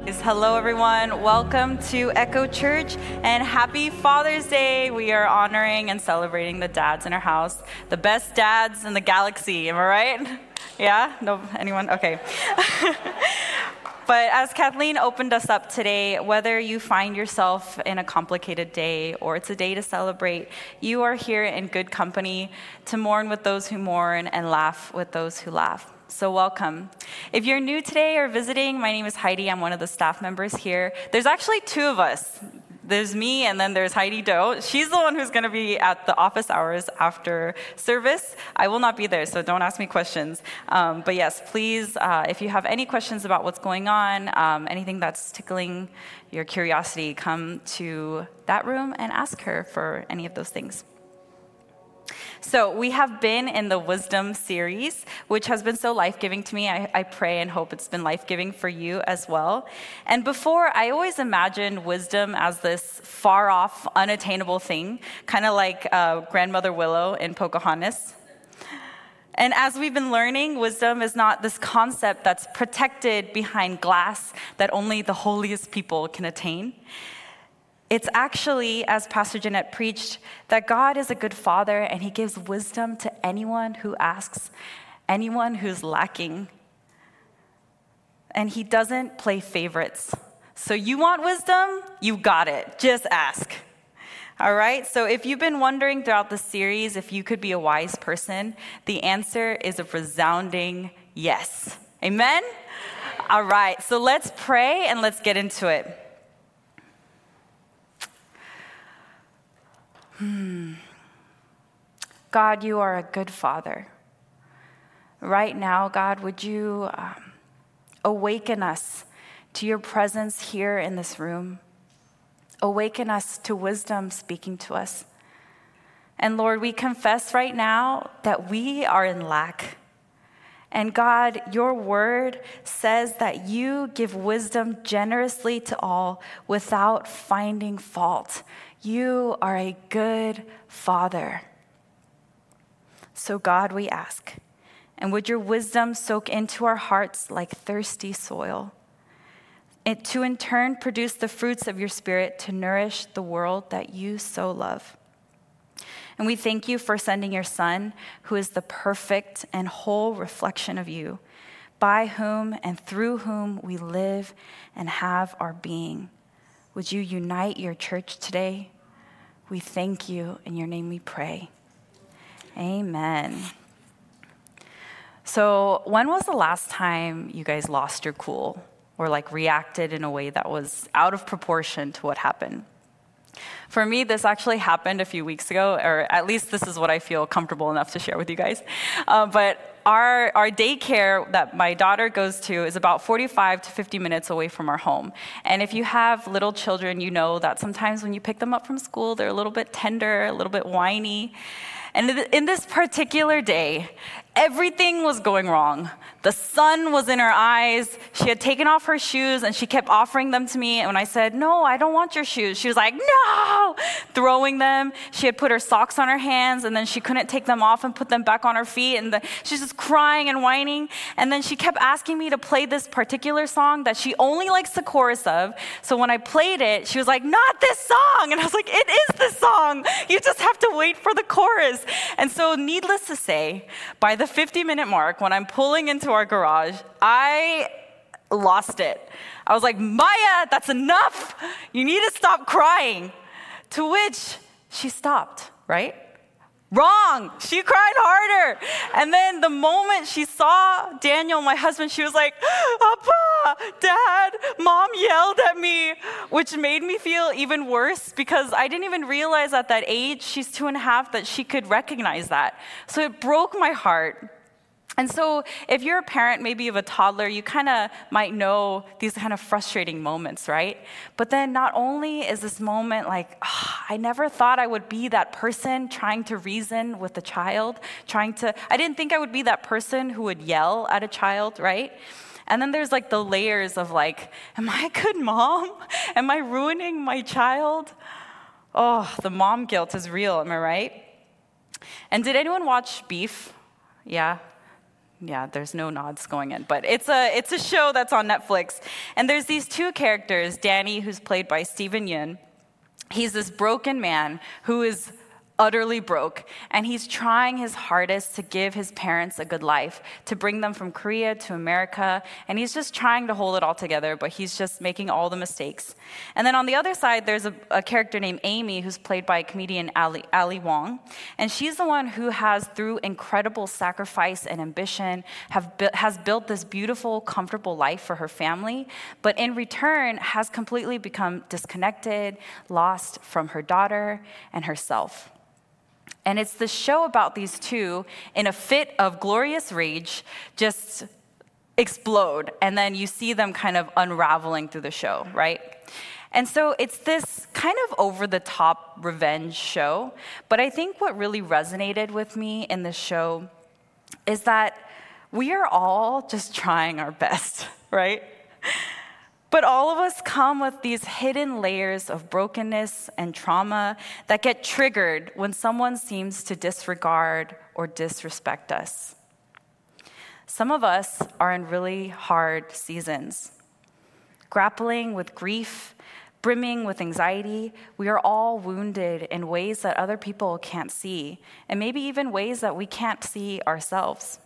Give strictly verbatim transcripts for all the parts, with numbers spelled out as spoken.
Hello, everyone. Welcome to Echo Church and happy Father's Day. We are honoring and celebrating the dads in our house, the best dads in the galaxy. Am I right? Yeah? No? Anyone? Okay. But as Kathleen opened us up today, whether you find yourself in a complicated day or it's a day to celebrate, you are here in good company to mourn with those who mourn and laugh with those who laugh. So welcome. If you're new today or visiting, my name is Heidi. I'm one of the staff members here. There's actually two of us. There's me, and then there's Heidi Doe. She's the one who's going to be at the office hours after service. I will not be there, so don't ask me questions. Um, but yes, please, uh, if you have any questions about what's going on, um, anything that's tickling your curiosity, come to that room and ask her for any of those things. So we have been in the Wisdom series, which has been so life-giving to me. I, I pray and hope it's been life-giving for you as well. And before, I always imagined wisdom as this far-off, unattainable thing, kind of like uh, Grandmother Willow in Pocahontas. And as we've been learning, wisdom is not this concept that's protected behind glass that only the holiest people can attain. It's actually, as Pastor Jeanette preached, that God is a good father and he gives wisdom to anyone who asks, anyone who's lacking. And he doesn't play favorites. So you want wisdom? You got it. Just ask. All right? So if you've been wondering throughout the series if you could be a wise person, the answer is a resounding yes. Amen? All right. So let's pray and let's get into it. Hmm. God, you are a good father. Right now, God, would you um, awaken us to your presence here in this room? Awaken us to wisdom speaking to us. And Lord, we confess right now that we are in lack. And God, your word says that you give wisdom generously to all without finding fault. You are a good father. So God, we ask, and would your wisdom soak into our hearts like thirsty soil, and to in turn produce the fruits of your spirit to nourish the world that you so love. And we thank you for sending your Son, who is the perfect and whole reflection of you, by whom and through whom we live and have our being. Would you unite your church today? We thank you. In your name we pray. Amen. So when was the last time you guys lost your cool or like reacted in a way that was out of proportion to what happened? For me, this actually happened a few weeks ago, or at least this is what I feel comfortable enough to share with you guys. Uh, but our our daycare that my daughter goes to is about forty-five to fifty minutes away from our home. And if you have little children, you know that sometimes when you pick them up from school, they're a little bit tender, a little bit whiny. And in this particular day, everything was going wrong. The sun was in her eyes. She had taken off her shoes and she kept offering them to me. And when I said, no, I don't want your shoes, she was like, no, throwing them. She had put her socks on her hands and then she couldn't take them off and put them back on her feet. And the, she's just crying and whining. And then she kept asking me to play this particular song that she only likes the chorus of. So when I played it, she was like, not this song. And I was like, it is the song. You just have to wait for the chorus. And so needless to say, by the fifty minute mark, when I'm pulling into our garage, I lost it. I was like, Maya, that's enough. You need to stop crying. To which she stopped, right? Wrong. She cried harder. And then the moment she saw Daniel, my husband, she was like, Papa, Dad, Mom yelled at me, which made me feel even worse because I didn't even realize at that age, she's two and a half, that she could recognize that. So it broke my heart. And so if you're a parent, maybe of a toddler, you kind of might know these kind of frustrating moments, right? But then not only is this moment like, oh, I never thought I would be that person trying to reason with a child, trying to, I didn't think I would be that person who would yell at a child, right? And then there's like the layers of like, am I a good mom? Am I ruining my child? Oh, the mom guilt is real, am I right? And did anyone watch Beef? Yeah. Yeah, there's no nods going in, but it's a it's a show that's on Netflix. And there's these two characters, Danny, who's played by Steven Yeun. He's this broken man who is utterly broke, and he's trying his hardest to give his parents a good life, to bring them from Korea to America, and he's just trying to hold it all together, but he's just making all the mistakes. And then on the other side, there's a, a character named Amy, who's played by comedian Ali, Ali Wong, and she's the one who has, through incredible sacrifice and ambition, have bu- has built this beautiful, comfortable life for her family, but in return has completely become disconnected, lost from her daughter and herself. And it's the show about these two in a fit of glorious rage just explode. And then you see them kind of unraveling through the show, right? And so it's this kind of over-the-top revenge show. But I think what really resonated with me in this show is that we are all just trying our best, right? But all of us come with these hidden layers of brokenness and trauma that get triggered when someone seems to disregard or disrespect us. Some of us are in really hard seasons, grappling with grief, brimming with anxiety. We are all wounded in ways that other people can't see, and maybe even ways that we can't see ourselves.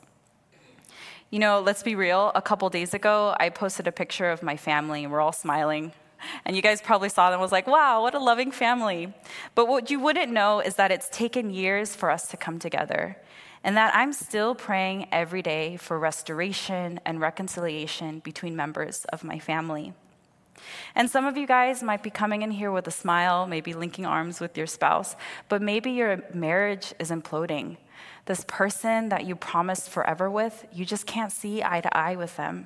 You know, let's be real, a couple days ago, I posted a picture of my family, and we're all smiling. And you guys probably saw them and was like, wow, what a loving family. But what you wouldn't know is that it's taken years for us to come together, and that I'm still praying every day for restoration and reconciliation between members of my family. And some of you guys might be coming in here with a smile, maybe linking arms with your spouse, but maybe your marriage is imploding. This person that you promised forever with, you just can't see eye to eye with them.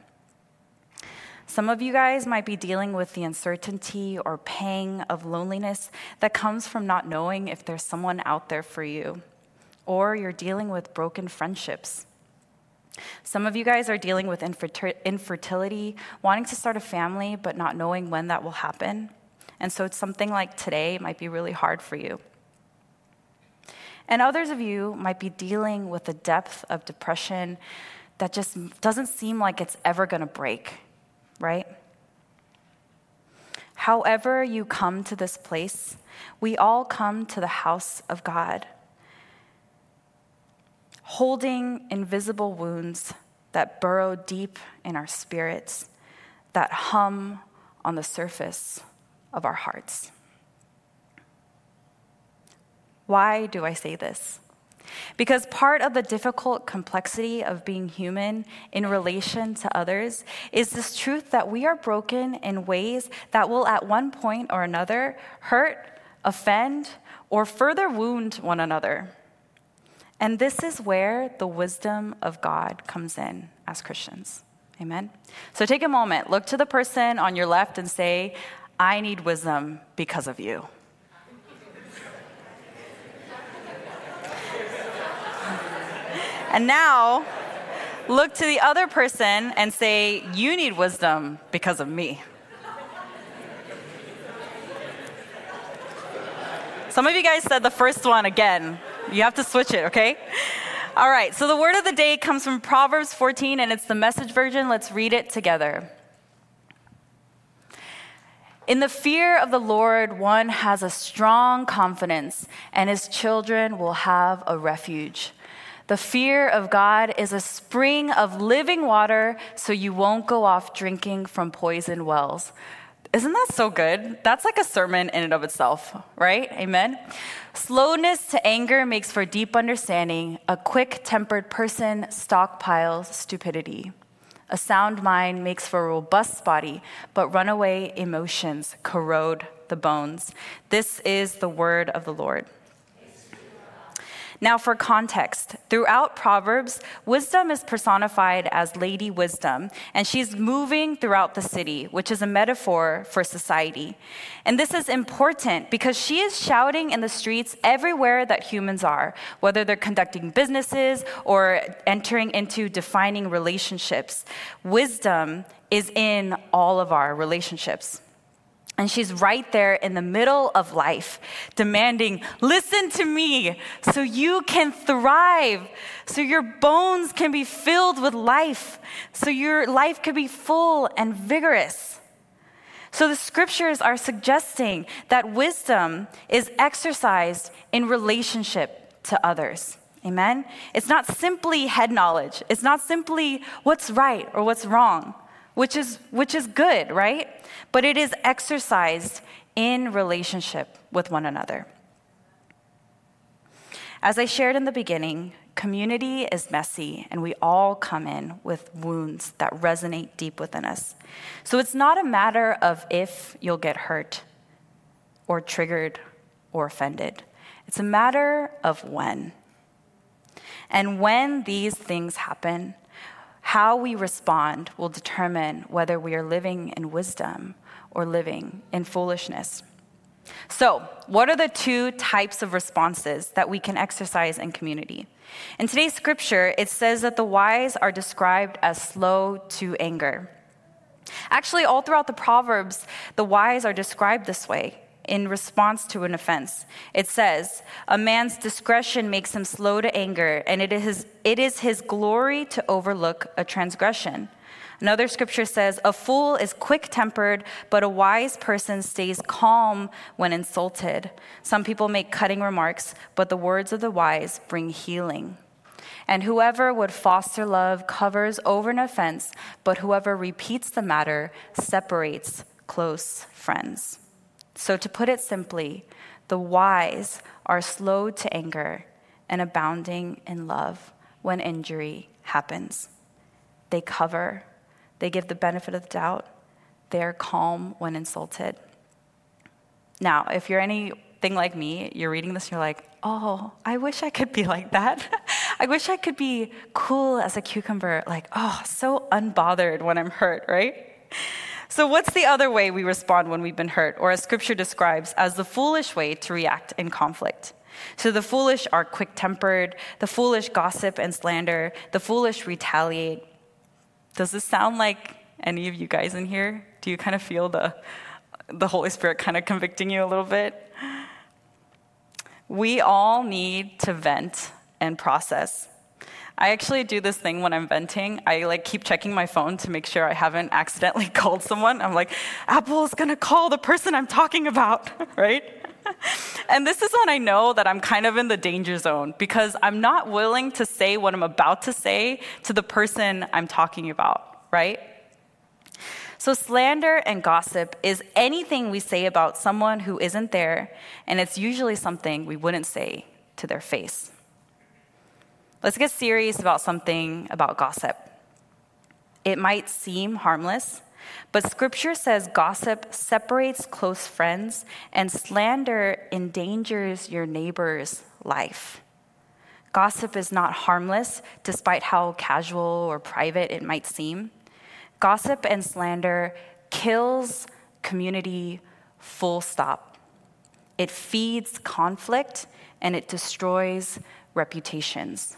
Some of you guys might be dealing with the uncertainty or pang of loneliness that comes from not knowing if there's someone out there for you. Or you're dealing with broken friendships. Some of you guys are dealing with infertil- infertility, wanting to start a family, but not knowing when that will happen. And so it's something like today might be really hard for you. And others of you might be dealing with a depth of depression that just doesn't seem like it's ever going to break, right? However you come to this place, we all come to the house of God, holding invisible wounds that burrow deep in our spirits, that hum on the surface of our hearts. Why do I say this? Because part of the difficult complexity of being human in relation to others is this truth that we are broken in ways that will at one point or another hurt, offend, or further wound one another. And this is where the wisdom of God comes in as Christians. Amen? So take a moment, look to the person on your left and say, I need wisdom because of you. And now, look to the other person and say, you need wisdom because of me. Some of you guys said the first one again. You have to switch it, okay? All right, so the word of the day comes from Proverbs fourteen, and it's the Message version. Let's read it together. In the fear of the Lord, one has a strong confidence, and his children will have a refuge. The fear of God is a spring of living water, so you won't go off drinking from poisoned wells. Isn't that so good? That's like a sermon in and of itself, right? Amen? Slowness to anger makes for deep understanding. A quick-tempered person stockpiles stupidity. A sound mind makes for a robust body, but runaway emotions corrode the bones. This is the word of the Lord. Now, for context, throughout Proverbs, wisdom is personified as Lady Wisdom, and she's moving throughout the city, which is a metaphor for society. And this is important because she is shouting in the streets everywhere that humans are, whether they're conducting businesses or entering into defining relationships. Wisdom is in all of our relationships. And she's right there in the middle of life, demanding, listen to me so you can thrive, so your bones can be filled with life, so your life can be full and vigorous. So the scriptures are suggesting that wisdom is exercised in relationship to others. Amen? It's not simply head knowledge. It's not simply what's right or what's wrong, which is which is good, right? But it is exercised in relationship with one another. As I shared in the beginning, community is messy, and we all come in with wounds that resonate deep within us. So it's not a matter of if you'll get hurt or triggered or offended. It's a matter of when. And when these things happen, how we respond will determine whether we are living in wisdom or living in foolishness. So, what are the two types of responses that we can exercise in community? In today's scripture, it says that the wise are described as slow to anger. Actually, all throughout the Proverbs, the wise are described this way in response to an offense. It says, a man's discretion makes him slow to anger, and it is his, it is his glory to overlook a transgression. Another scripture says, a fool is quick-tempered, but a wise person stays calm when insulted. Some people make cutting remarks, but the words of the wise bring healing. And whoever would foster love covers over an offense, but whoever repeats the matter separates close friends. So to put it simply, the wise are slow to anger and abounding in love when injury happens. They cover. They give the benefit of the doubt. They are calm when insulted. Now, if you're anything like me, you're reading this and you're like, oh, I wish I could be like that. I wish I could be cool as a cucumber, like, oh, so unbothered when I'm hurt, right? So what's the other way we respond when we've been hurt, or as scripture describes, as the foolish way to react in conflict? So the foolish are quick-tempered, the foolish gossip and slander, the foolish retaliate. Does this sound like any of you guys in here? Do you kind of feel the, the Holy Spirit kind of convicting you a little bit? We all need to vent and process. I actually do this thing when I'm venting. I like keep checking my phone to make sure I haven't accidentally called someone. I'm like, Apple's gonna call the person I'm talking about, right? And this is when I know that I'm kind of in the danger zone because I'm not willing to say what I'm about to say to the person I'm talking about, right? So slander and gossip is anything we say about someone who isn't there, and it's usually something we wouldn't say to their face. Let's get serious about something about gossip. It might seem harmless, but scripture says gossip separates close friends and slander endangers your neighbor's life. Gossip is not harmless, despite how casual or private it might seem. Gossip and slander kills community, full stop. It feeds conflict and it destroys reputations.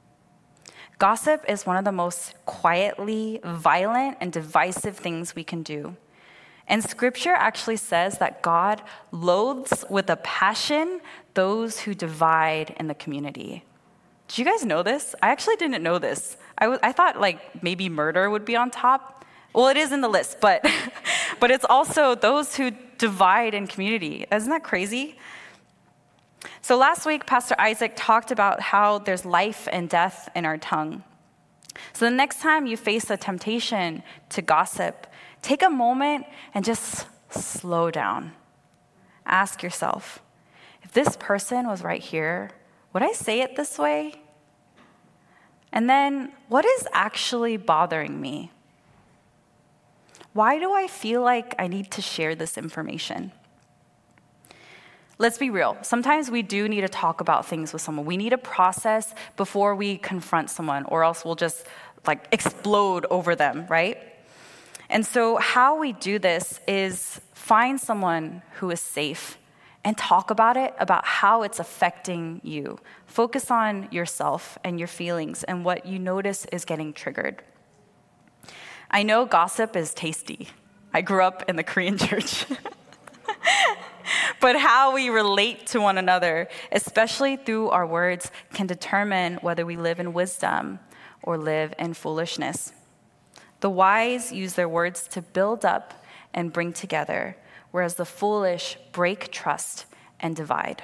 Gossip is one of the most quietly violent and divisive things we can do. And scripture actually says that God loathes with a passion those who divide in the community. Did you guys know this? I actually didn't know this. I, w- I thought like maybe murder would be on top. Well, it is in the list, but, but it's also those who divide in community. Isn't that crazy? So last week, Pastor Isaac talked about how there's life and death in our tongue. So the next time you face a temptation to gossip, take a moment and just slow down. Ask yourself, if this person was right here, would I say it this way? And then, what is actually bothering me? Why do I feel like I need to share this information? Let's be real. Sometimes we do need to talk about things with someone. We need a process before we confront someone, or else we'll just like explode over them, right? And so how we do this is find someone who is safe and talk about it, about how it's affecting you. Focus on yourself and your feelings and what you notice is getting triggered. I know gossip is tasty. I grew up in the Korean church. but how we relate to one another, especially through our words, can determine whether we live in wisdom or live in foolishness. The wise use their words to build up and bring together, whereas the foolish break trust and divide.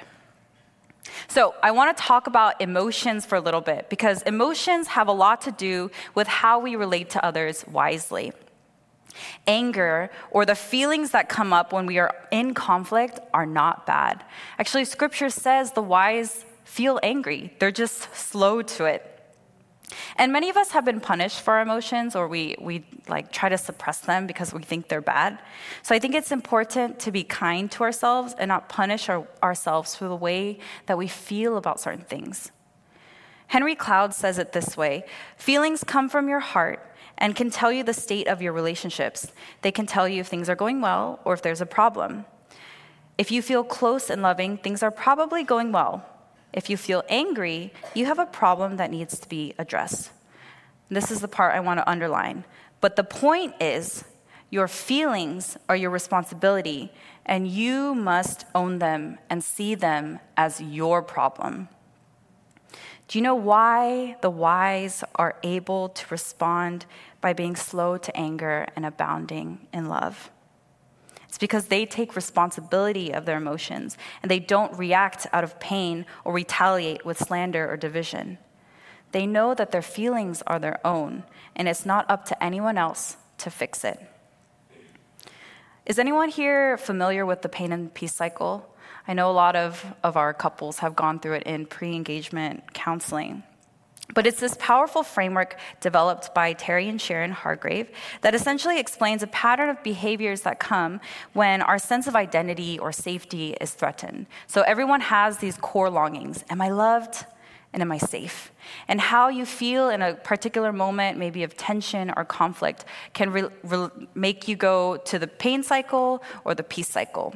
So I want to talk about emotions for a little bit, because emotions have a lot to do with how we relate to others wisely. Anger, or the feelings that come up when we are in conflict, are not bad. Actually, Scripture says the wise feel angry. They're just slow to it. And many of us have been punished for our emotions, or we, we like try to suppress them because we think they're bad. So I think it's important to be kind to ourselves and not punish our, ourselves for the way that we feel about certain things. Henry Cloud says it this way: feelings come from your heart and can tell you the state of your relationships. They can tell you if things are going well or if there's a problem. If you feel close and loving, things are probably going well. If you feel angry, you have a problem that needs to be addressed. This is the part I want to underline. But the point is, your feelings are your responsibility, and you must own them and see them as your problem. Do you know why the wise are able to respond by being slow to anger and abounding in love? It's because they take responsibility of their emotions, and they don't react out of pain or retaliate with slander or division. They know that their feelings are their own, and it's not up to anyone else to fix it. Is anyone here familiar with the pain and peace cycle? I know a lot of, of our couples have gone through it in pre-engagement counseling. But it's this powerful framework developed by Terry and Sharon Hargrave that essentially explains a pattern of behaviors that come when our sense of identity or safety is threatened. So everyone has these core longings. Am I loved? And am I safe? And how you feel in a particular moment, maybe of tension or conflict, can re- re- make you go to the pain cycle or the peace cycle.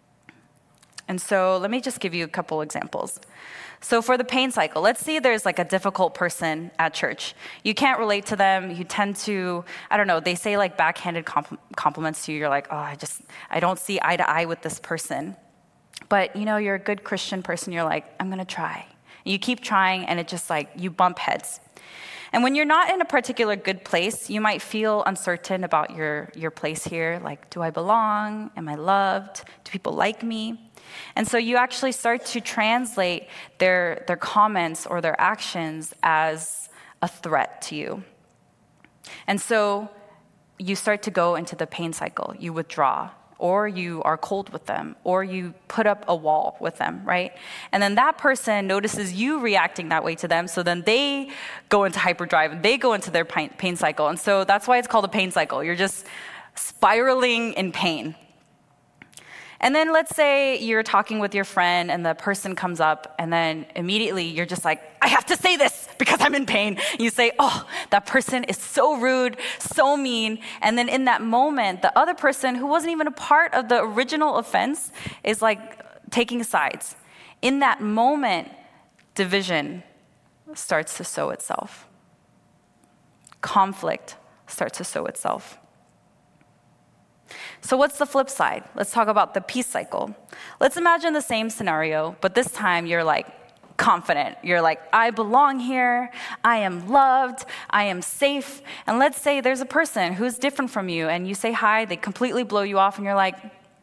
And so let me just give you a couple examples. So for the pain cycle, let's say there's like a difficult person at church. You can't relate to them. You tend to, I don't know, they say like backhanded compl- compliments to you. You're like, oh, I just, I don't see eye to eye with this person. But you know, you're a good Christian person. You're like, I'm going to try. And you keep trying, and it just like, you bump heads. And when you're not in a particular good place, you might feel uncertain about your, your place here. Like, do I belong? Am I loved? Do people like me? And so you actually start to translate their, their comments or their actions as a threat to you. And so you start to go into the pain cycle. You withdraw, or you are cold with them, or you put up a wall with them, right? And then that person notices you reacting that way to them, so then they go into hyperdrive, and they go into their pain, pain cycle. And so that's why it's called a pain cycle. You're just spiraling in pain. And then let's say you're talking with your friend and the person comes up, and then immediately you're just like, I have to say this because I'm in pain. And you say, oh, that person is so rude, so mean. And then in that moment, the other person who wasn't even a part of the original offense is like taking sides. In that moment, division starts to sow itself. Conflict starts to sow itself. So what's the flip side? Let's talk about the peace cycle. Let's imagine the same scenario, but this time you're like confident. You're like, I belong here. I am loved. I am safe. And let's say there's a person who's different from you, and you say hi, they completely blow you off, and you're like,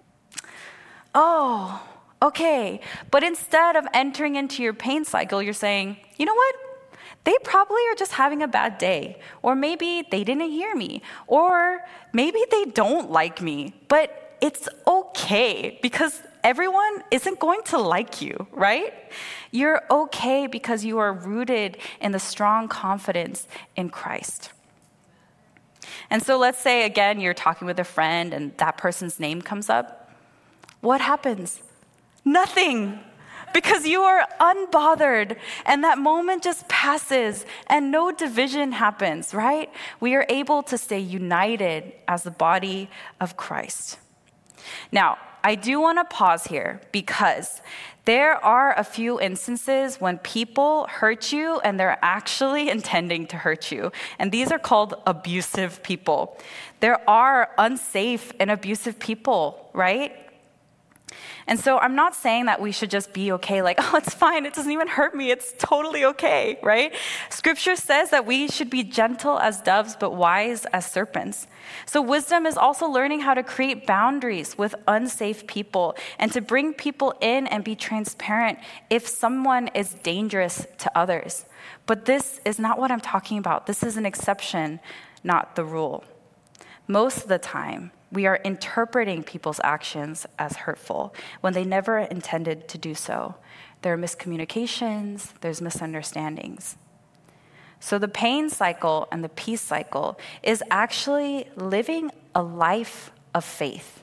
oh, okay. But instead of entering into your pain cycle, you're saying, you know what? They probably are just having a bad day, or maybe they didn't hear me, or maybe they don't like me, but it's okay because everyone isn't going to like you, right? You're okay because you are rooted in the strong confidence in Christ. And so let's say, again, you're talking with a friend and that person's name comes up. What happens? Nothing. Because you are unbothered, and that moment just passes, and no division happens, right? We are able to stay united as the body of Christ. Now, I do want to pause here because there are a few instances when people hurt you and they're actually intending to hurt you. And these are called abusive people. There are unsafe and abusive people, right? And so I'm not saying that we should just be okay, like, oh, it's fine, it doesn't even hurt me, it's totally okay, right? Scripture says that we should be gentle as doves, but wise as serpents. So wisdom is also learning how to create boundaries with unsafe people and to bring people in and be transparent if someone is dangerous to others. But this is not what I'm talking about. This is an exception, not the rule. Most of the time, we are interpreting people's actions as hurtful when they never intended to do so. There are miscommunications, there's misunderstandings. So the pain cycle and the peace cycle is actually living a life of faith,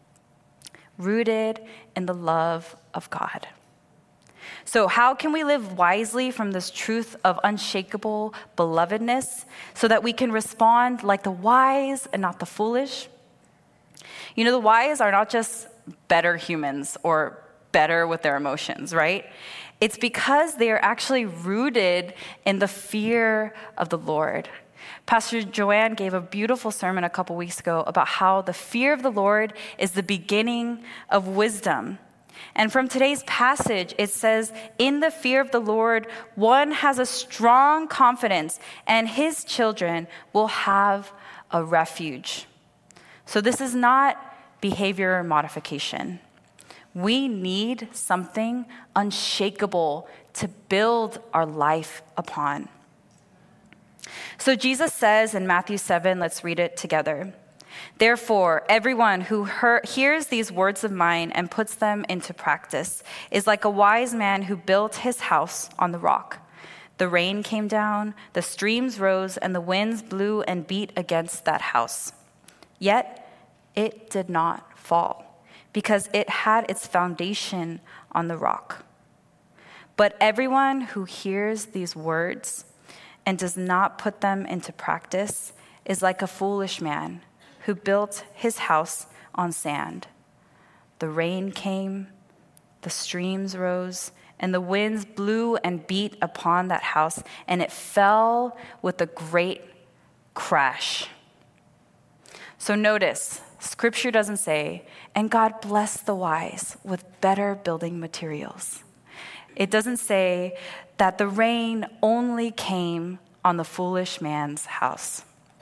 rooted in the love of God. So how can we live wisely from this truth of unshakable belovedness so that we can respond like the wise and not the foolish? You know, the wise are not just better humans or better with their emotions, right? It's because they are actually rooted in the fear of the Lord. Pastor Joanne gave a beautiful sermon a couple weeks ago about how the fear of the Lord is the beginning of wisdom. And from today's passage, it says, in the fear of the Lord, one has a strong confidence, and his children will have a refuge. So this is not behavior modification. We need something unshakable to build our life upon. So Jesus says in Matthew seven, let's read it together. Therefore, everyone who hear, hears these words of mine and puts them into practice is like a wise man who built his house on the rock. The rain came down, the streams rose, and the winds blew and beat against that house. Yet it did not fall, because it had its foundation on the rock. But everyone who hears these words and does not put them into practice is like a foolish man who built his house on sand. The rain came, the streams rose, and the winds blew and beat upon that house, and it fell with a great crash. So notice, Scripture doesn't say, and God blessed the wise with better building materials. It doesn't say that the rain only came on the foolish man's house.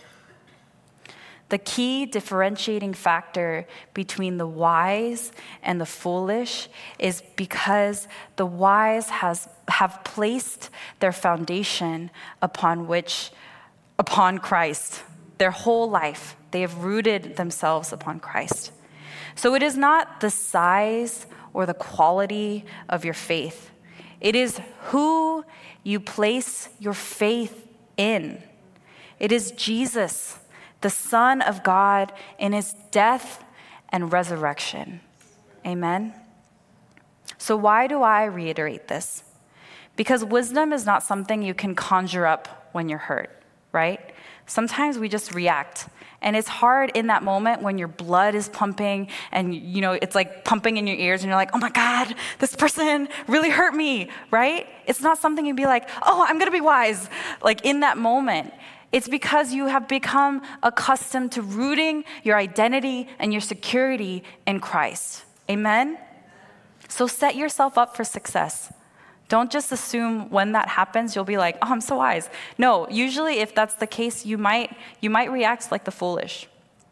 The key differentiating factor between the wise and the foolish is because the wise has have placed their foundation upon which, upon Christ. Their whole life, they have rooted themselves upon Christ. So it is not the size or the quality of your faith. It is who you place your faith in. It is Jesus, the Son of God, in his death and resurrection. Amen? So why do I reiterate this? Because wisdom is not something you can conjure up when you're hurt, right? Sometimes we just react. And it's hard in that moment when your blood is pumping and, you know, it's like pumping in your ears and you're like, oh my God, this person really hurt me, right? It's not something you'd be like, oh, I'm going to be wise, like in that moment. It's because you have become accustomed to rooting your identity and your security in Christ. Amen? So set yourself up for success. Don't just assume when that happens, you'll be like, oh, I'm so wise. No, usually if that's the case, you might you might react like the foolish.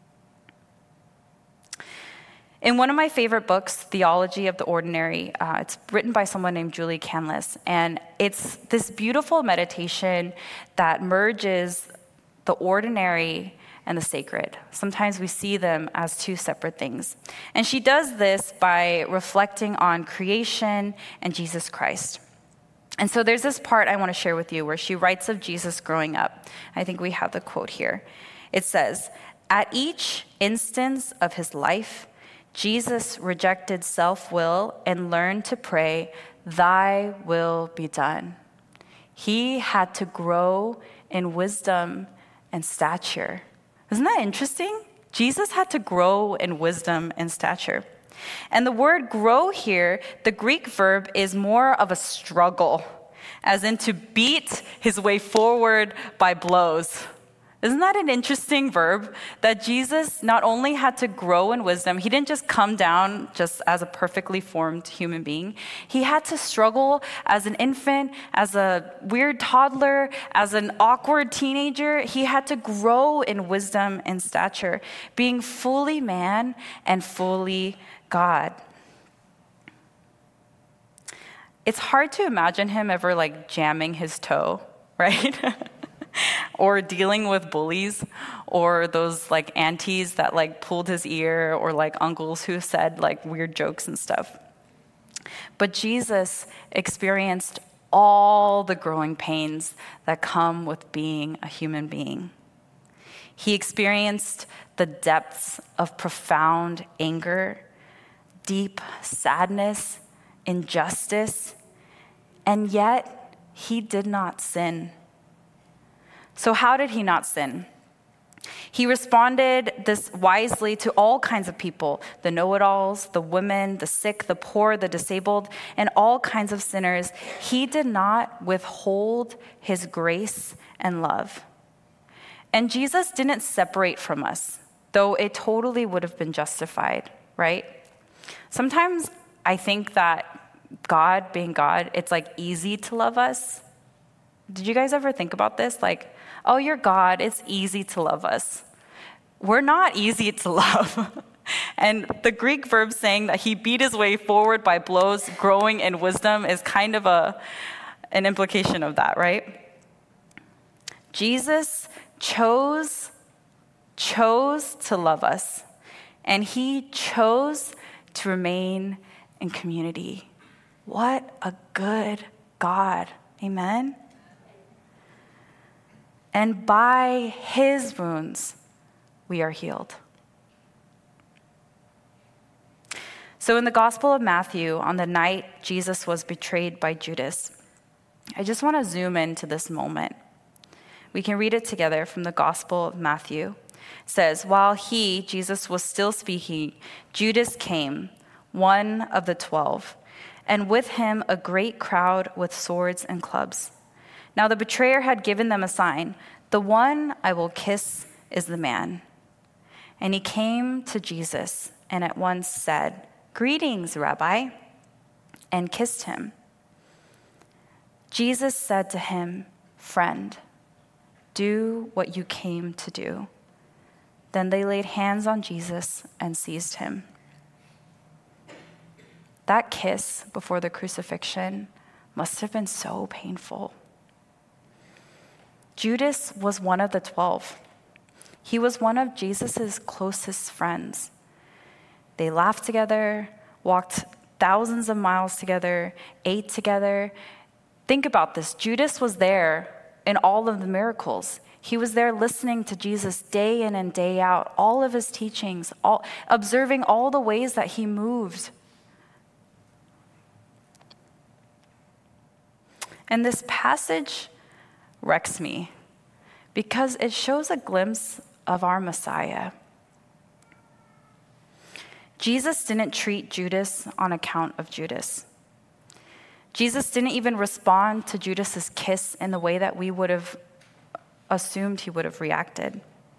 In one of my favorite books, Theology of the Ordinary, uh, it's written by someone named Julie Canlis, and it's this beautiful meditation that merges the ordinary and the sacred. Sometimes we see them as two separate things. And she does this by reflecting on creation and Jesus Christ. And so there's this part I want to share with you where she writes of Jesus growing up. I think we have the quote here. It says, "At each instance of his life, Jesus rejected self-will and learned to pray, 'Thy will be done.' He had to grow in wisdom and stature." Isn't that interesting? Jesus had to grow in wisdom and stature. And the word grow here, the Greek verb is more of a struggle, as in to beat his way forward by blows. Isn't that an interesting verb? That Jesus not only had to grow in wisdom, he didn't just come down just as a perfectly formed human being. He had to struggle as an infant, as a weird toddler, as an awkward teenager. He had to grow in wisdom and stature, being fully man and fully God. It's hard to imagine him ever like jamming his toe, right? Or dealing with bullies, or those like aunties that like pulled his ear, or like uncles who said like weird jokes and stuff. But Jesus experienced all the growing pains that come with being a human being. He experienced the depths of profound anger, deep sadness, injustice, and yet he did not sin. So how did he not sin? He responded this wisely to all kinds of people, the know-it-alls, the women, the sick, the poor, the disabled, and all kinds of sinners. He did not withhold his grace and love. And Jesus didn't separate from us, though it totally would have been justified, right? Sometimes I think that God, being God, it's like easy to love us. Did you guys ever think about this? Like, oh, you're God, it's easy to love us. We're not easy to love. And the Greek verb saying that he beat his way forward by blows, growing in wisdom, is kind of a, an implication of that, right? Jesus chose, chose to love us, and he chose to remain in community. What a good God. Amen? And by his wounds, we are healed. So in the Gospel of Matthew, on the night Jesus was betrayed by Judas, I just want to zoom into this moment. We can read it together from the Gospel of Matthew. It says, while he, Jesus, was still speaking, Judas came, one of the twelve, and with him a great crowd with swords and clubs. Now the betrayer had given them a sign. The one I will kiss is the man. And he came to Jesus and at once said, greetings, Rabbi, and kissed him. Jesus said to him, friend, do what you came to do. Then they laid hands on Jesus and seized him. That kiss before the crucifixion must have been so painful. Judas was one of the twelve. He was one of Jesus' closest friends. They laughed together, walked thousands of miles together, ate together. Think about this. Judas was there in all of the miracles. He was there listening to Jesus day in and day out, all of his teachings, all, observing all the ways that he moved. And this passage wrecks me because it shows a glimpse of our Messiah. Jesus didn't treat Judas on account of Judas. Jesus didn't even respond to Judas's kiss in the way that we would have assumed he would have reacted.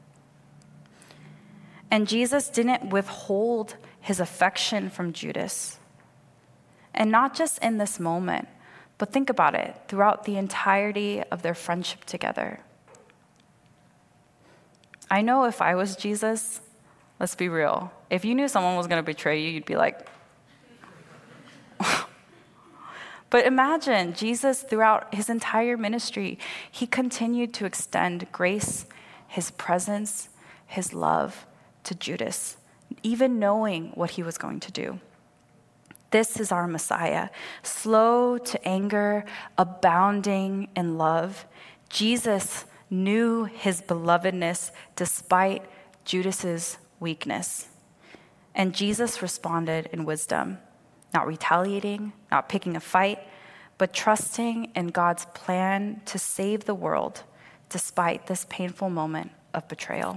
And Jesus didn't withhold his affection from Judas. And not just in this moment, but think about it, throughout the entirety of their friendship together. I know if I was Jesus, let's be real, if you knew someone was going to betray you, you'd be like, but imagine Jesus throughout his entire ministry, he continued to extend grace, his presence, his love to Judas, even knowing what he was going to do. This is our Messiah, slow to anger, abounding in love. Jesus knew his belovedness despite Judas's weakness. And Jesus responded in wisdom, not retaliating, not picking a fight, but trusting in God's plan to save the world despite this painful moment of betrayal.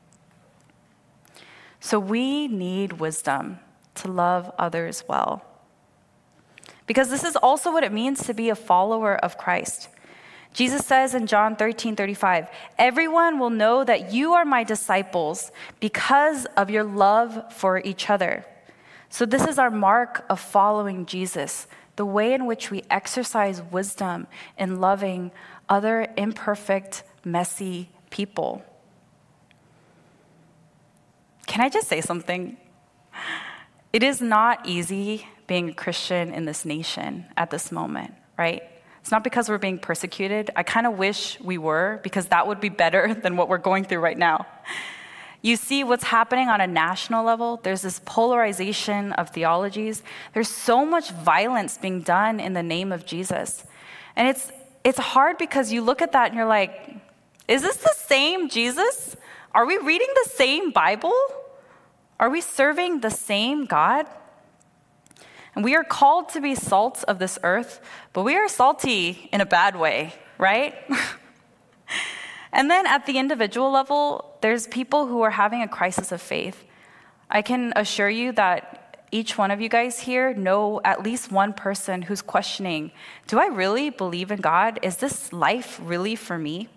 So we need wisdom to love others well. Because this is also what it means to be a follower of Christ. Jesus says in John thirteen thirty-five, everyone will know that you are my disciples because of your love for each other. So this is our mark of following Jesus, the way in which we exercise wisdom in loving other imperfect, messy people. Can I just say something? It is not easy being a Christian in this nation at this moment, right? It's not because we're being persecuted. I kind of wish we were, because that would be better than what we're going through right now. You see what's happening on a national level. There's this polarization of theologies. There's so much violence being done in the name of Jesus. And it's it's hard because you look at that and you're like, is this the same Jesus? Are we reading the same Bible? Are we serving the same God? And we are called to be salt of this earth, but we are salty in a bad way, right? And then at the individual level, there's people who are having a crisis of faith. I can assure you that each one of you guys here know at least one person who's questioning, do I really believe in God? Is this life really for me?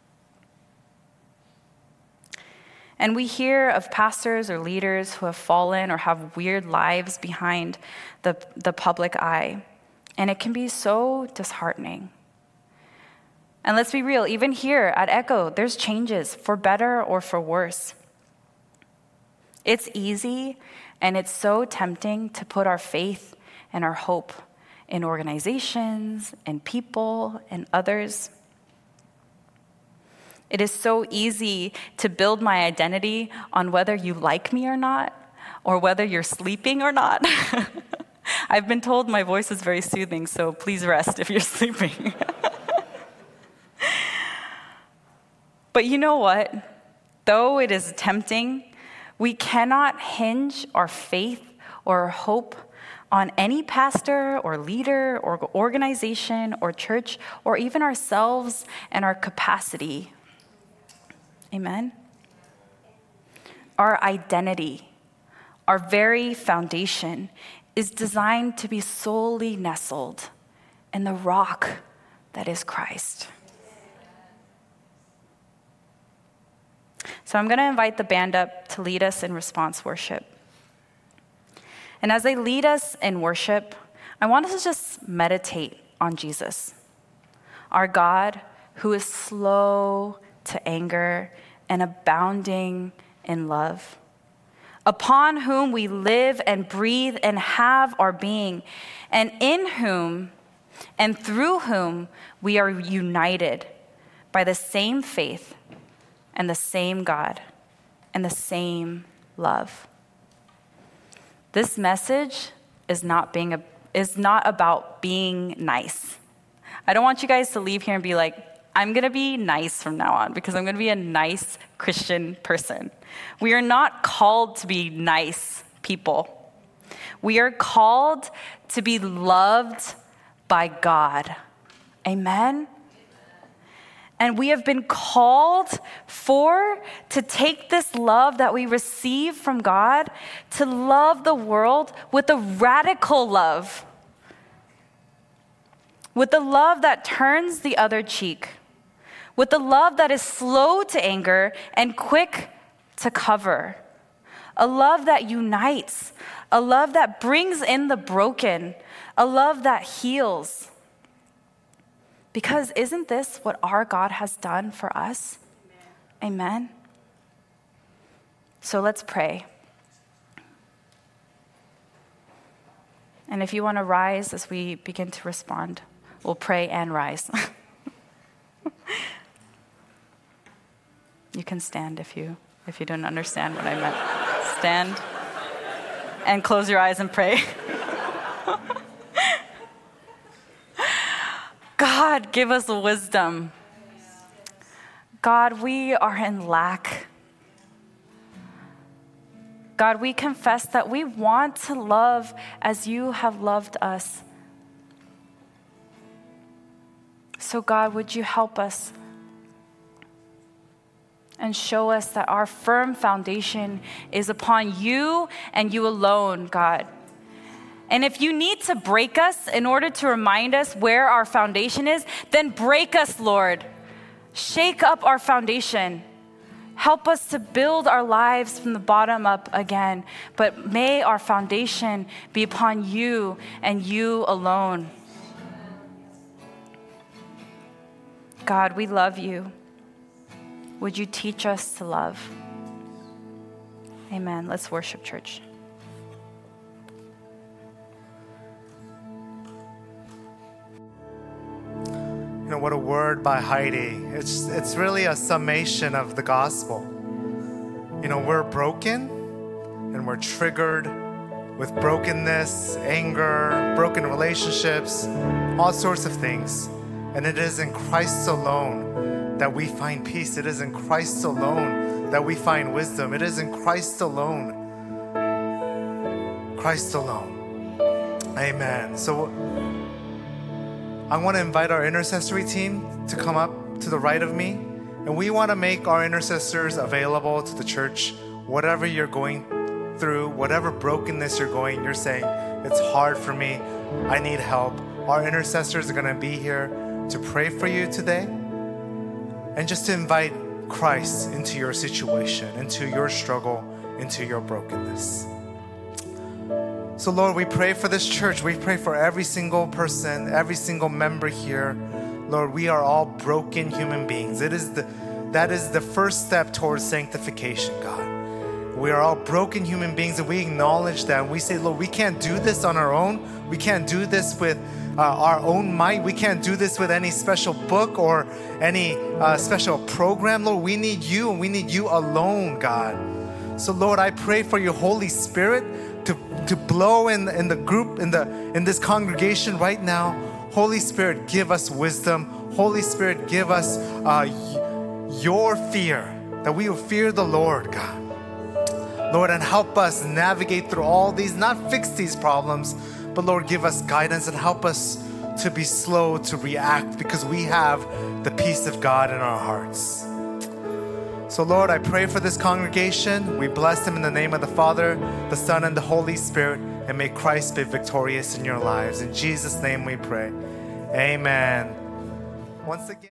And we hear of pastors or leaders who have fallen or have weird lives behind the, the public eye. And it can be so disheartening. And let's be real, even here at Echo, there's changes for better or for worse. It's easy and it's so tempting to put our faith and our hope in organizations and people and others. It is so easy to build my identity on whether you like me or not, or whether you're sleeping or not. I've been told my voice is very soothing, so please rest if you're sleeping. But you know what? Though it is tempting, we cannot hinge our faith or our hope on any pastor or leader or organization or church or even ourselves and our capacity. Amen? Our identity, our very foundation, is designed to be solely nestled in the rock that is Christ. So I'm going to invite the band up to lead us in response worship. And as they lead us in worship, I want us to just meditate on Jesus, our God who is slow to anger and abounding in love, upon whom we live and breathe and have our being, and in whom and through whom we are united by the same faith and the same God and the same love. This message is not being a, is not about being nice. I don't want you guys to leave here and be like, I'm going to be nice from now on because I'm going to be a nice Christian person. We are not called to be nice people. We are called to be loved by God. Amen? And we have been called for to take this love that we receive from God to love the world with a radical love, with the love that turns the other cheek, with the love that is slow to anger and quick to cover, a love that unites, a love that brings in the broken, a love that heals. Because isn't this what our God has done for us? Amen. Amen. So let's pray. And if you want to rise as we begin to respond, we'll pray and rise. You can stand if you if you don't understand what I meant. Stand and close your eyes and pray. God, give us wisdom. God, we are in lack. God, we confess that we want to love as you have loved us. So God, would you help us and show us that our firm foundation is upon you and you alone, God. And if you need to break us in order to remind us where our foundation is, then break us, Lord. Shake up our foundation. Help us to build our lives from the bottom up again. But may our foundation be upon you and you alone. God, we love you. Would you teach us to love? Amen. Let's worship, church. You know, what a word by Heidi. It's it's really a summation of the gospel. You know, we're broken and we're triggered with brokenness, anger, broken relationships, all sorts of things. And it is in Christ alone that we find peace. It is in Christ alone that we find wisdom. It is in Christ alone. Christ alone. Amen. So I want to invite our intercessory team to come up to the right of me. And we want to make our intercessors available to the church. Whatever you're going through, whatever brokenness you're going, you're saying, it's hard for me, I need help. Our intercessors are going to be here to pray for you today. And just to invite Christ into your situation, into your struggle, into your brokenness. So Lord, we pray for this church. We pray for every single person, every single member here. Lord, we are all broken human beings. It is the, that is the first step towards sanctification, God. We are all broken human beings, and we acknowledge that. And we say, Lord, we can't do this on our own. We can't do this with uh, our own might. We can't do this with any special book or any uh, special program. Lord, we need you, and we need you alone, God. So Lord, I pray for your Holy Spirit to, to blow in, in the group, in the in this congregation right now. Holy Spirit, give us wisdom. Holy Spirit, give us uh, your fear, that we will fear the Lord, God. Lord, and help us navigate through all these, not fix these problems, but Lord, give us guidance and help us to be slow to react, because we have the peace of God in our hearts. So Lord, I pray for this congregation. We bless them in the name of the Father, the Son, and the Holy Spirit, and may Christ be victorious in your lives. In Jesus' name we pray. Amen. Once again.